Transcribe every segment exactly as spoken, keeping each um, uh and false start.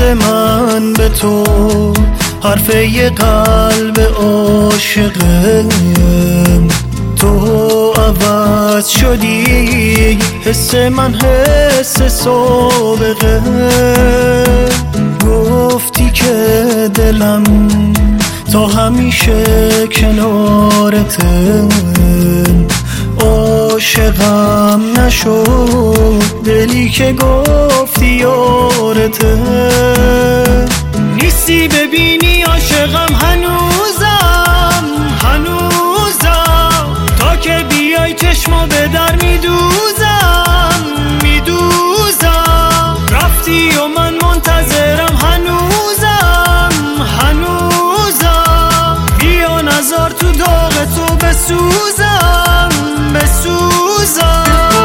من به تو حرف یه قلب عاشقه، تو عوض شدی حس من حس سابقه. گفتی که دلم تا همیشه کنارته، عاشقم نشد دلی که گفتی یارته. نیستی ببینی عاشقم هنوزم هنوزم، تا که بیای چشمو به در میدوزم میدوزم. رفتی و من منتظرم هنوزم هنوزم، بیا نزار تو داغ تو بسوزم بسوزم.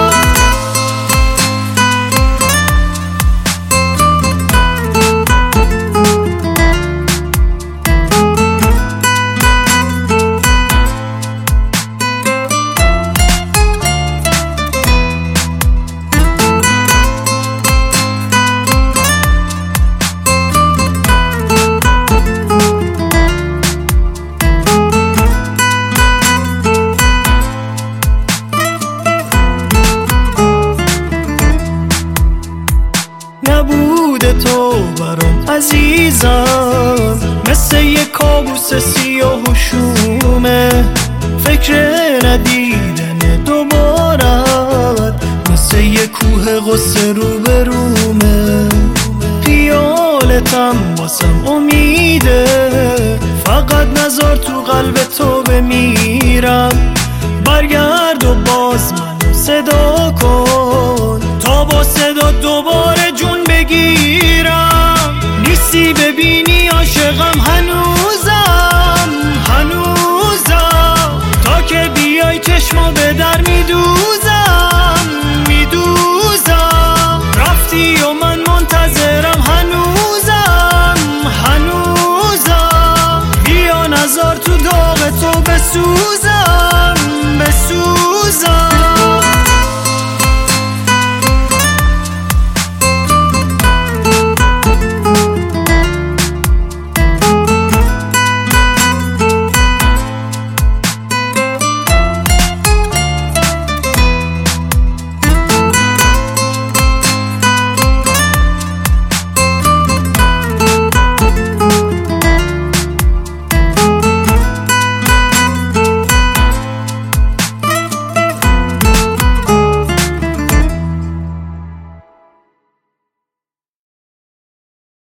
نبوده تو برام عزیزم، مثل یک کابوس سیاه و شومه. فکر ندیدن دوبارت مثل یک کوه غصه رو به رومه. خیالتم واسم امیده، فقط نذار تو قلب تو بمیرم. برگرد و باز منو صدا کن تا با صدا دوباره جون بگیرم. نیستی ببینی عاشقم هنوزم هنوزم، تا که بیای چشمو به در میدوزم میدوزم. رفتی و من منتظرم هنوزم هنوزم، بیا نزار تو داغ تو بسوزم